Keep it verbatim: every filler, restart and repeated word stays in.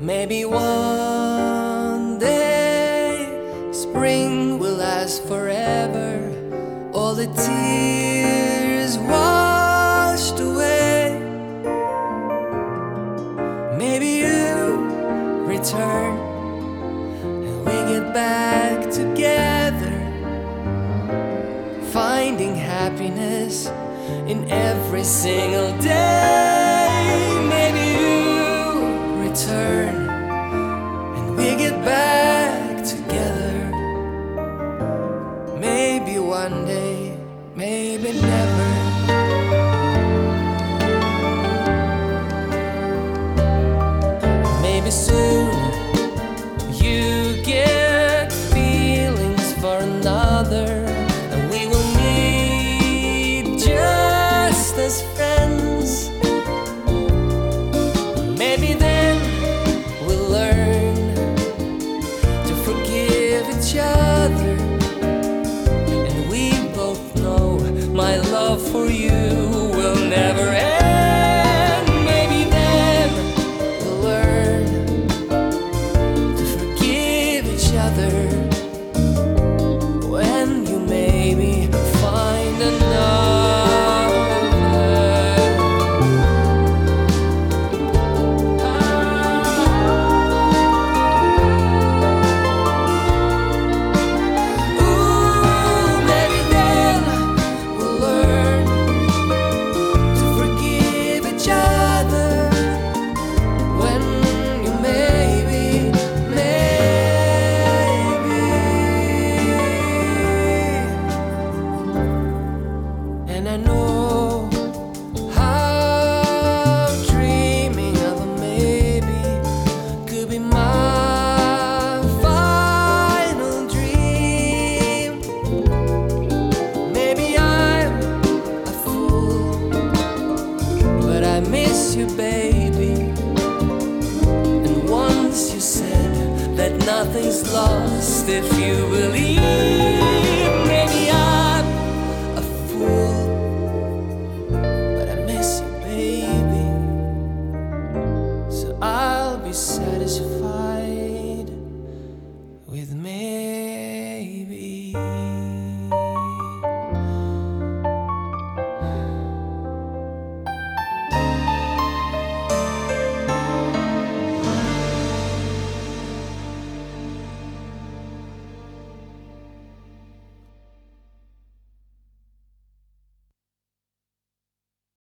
Maybe one day spring will last forever, all the tears washed away. Maybe you return and we get back together, finding happiness in every single day. Maybe you return and we get back together. Maybe one day, maybe never. Maybe soon you get feelings for another, and we will meet just as friends. Maybe then we'll learn to forgive each other, and we both know my love for you will never end. Maybe then we'll learn to forgive each other when you maybe find another. Ooh, maybe then we'll learn to forgive each other when you maybe, maybe. And I know how dreaming of a maybe could be my final dream. Maybe I'm a fool, but I miss you, baby. And once you said that nothing's lost if you believe. Maybe I'm a fool, but I miss you, baby. So I'll be satisfied with me.